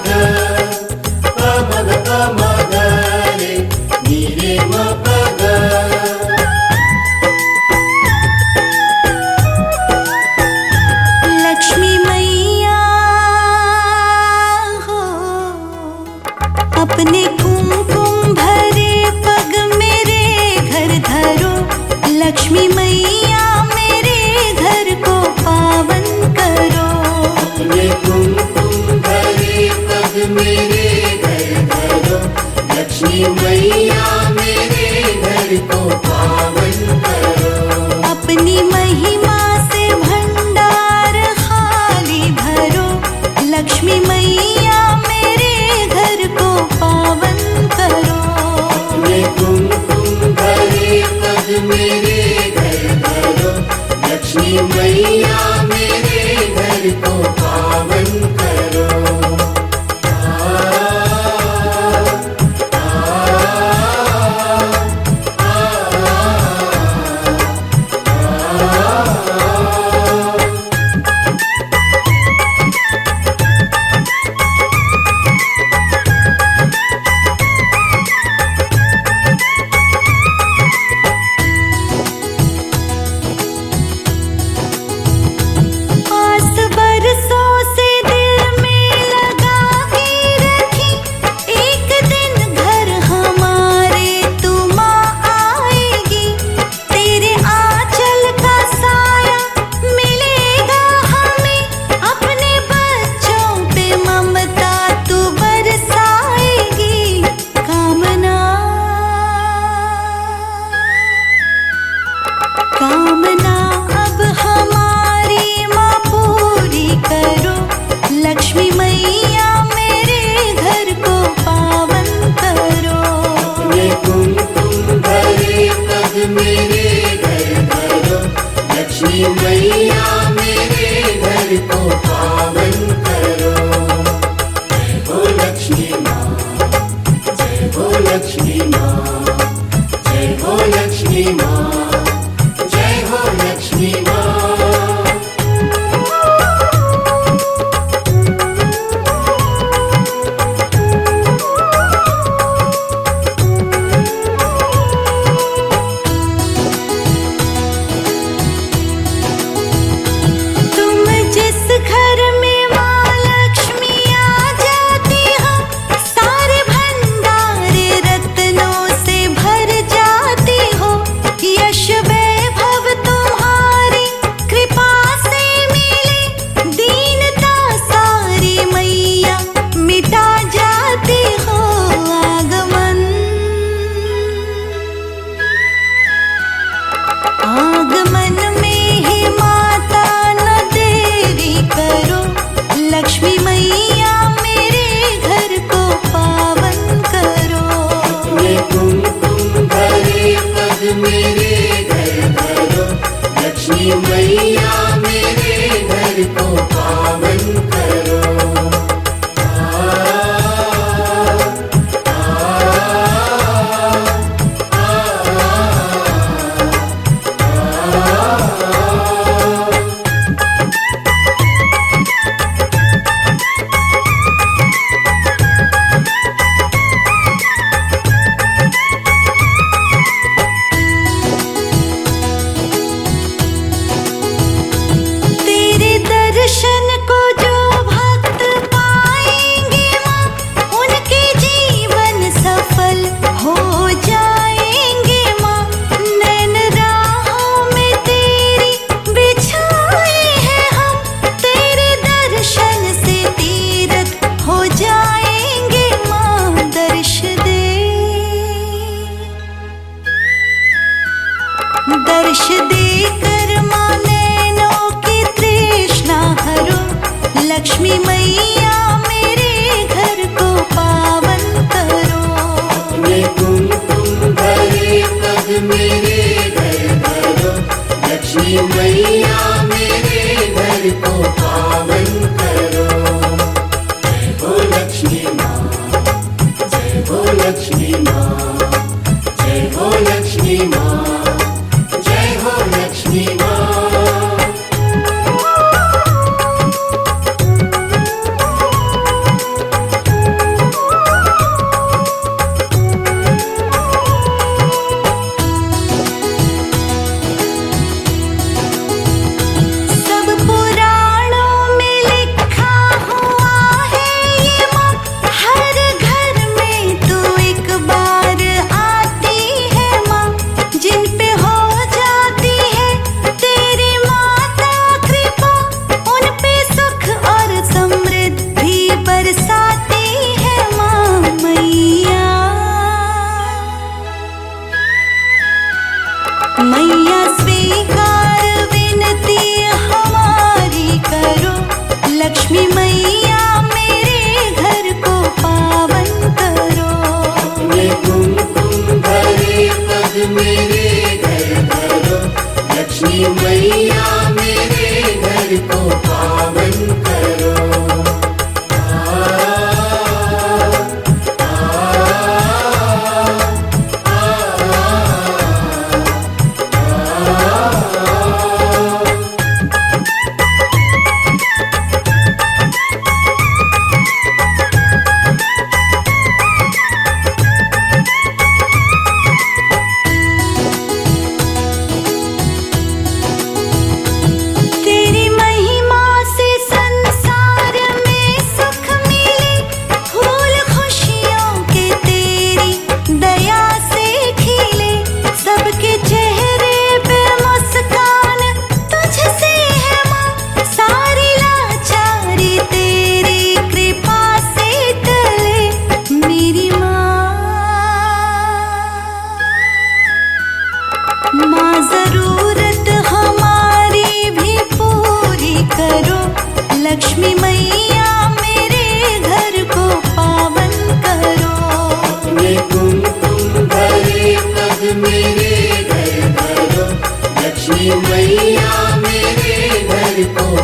अपने कुमकुम भरे पग मेरे घर धरो, लक्ष्मी मैया मेरे घर को पावन करो। अपने कुमकुम भरे पग मेरे घर धरो, लक्ष्मी मैया मेरे घर को पावन करो। अपनी महिमा से भंडार खाली भरो, लक्ष्मी मैया मेरे घर को पावन करो। अपने कुमकुम भरे पग मेरे घर धरो, लक्ष्मी मैया मेरे घर को पावन करो। कामना अब हमारी माँ पूरी करो, लक्ष्मी मैया मेरे घर को पावन करो। अपने कुमकुम भरे पग मेरे घर धरो, लक्ष्मी मैया मेरे घर को पावन करो। जय हो लक्ष्मी माँ, जय हो लक्ष्मी माँ, जय हो लक्ष्मी माँ, जय हो लक्ष्मी माँ। तुम जिस घर में माँ लक्ष्मी आ जाती हो, सारे भंडारे रत्नों से भर जाती हो। यश वैभव तुम्हारी कृपा से मिले, दीनता सारी मैया मिटा जाती हो। आगमन में ही माता न देरी करो, लक्ष्मी मैया मेरे घर को पावन करो। अपने कुमकुम भरे पग मेरे घर धरो, लक्ष्मी मैया मेरे घर को पावन करो। तेरे दर्शन को जो भक्त पाएंगे माँ, उनके जीवन सफल हो जाएंगे माँ। नैन राहों में तेरी बिछाए हैं हम, तेरे दर्शन से तीरथ हो जाएंगे माँ। दर्श देकर माँ नैनों की तृष्णा हरो, लक्ष्मी मैया मेरे घर को पावन करो। अपने कुमकुम भरे पग मेरे घर धरो, लक्ष्मी मैया मेरे घर को पावन करो। जय हो लक्ष्मी माँ, जय हो लक्ष्मी माँ, जय हो लक्ष्मी माँ, जय हो लक्ष्मी माँ। मैया मेरे घर को पावन करो। अपने कुमकुम भरे पग मेरे घर धरो, लक्ष्मी मैया मेरे घर को पावन करो। तेरी महिमा से संसार में सुख मिले, फूल खुशियों के तेरी दया से खिले, सबके चेहरे पे मुस्कान तुझसे है माँ, सारी लाचारी तेरी कृपा से टले। मेरी माँ जरूरत हमारी भी पूरी करो, लक्ष्मी मैया मेरे घर को पावन करो। अपने कुमकुम भरे पग मेरे घर धरो, लक्ष्मी मैया मेरे घर को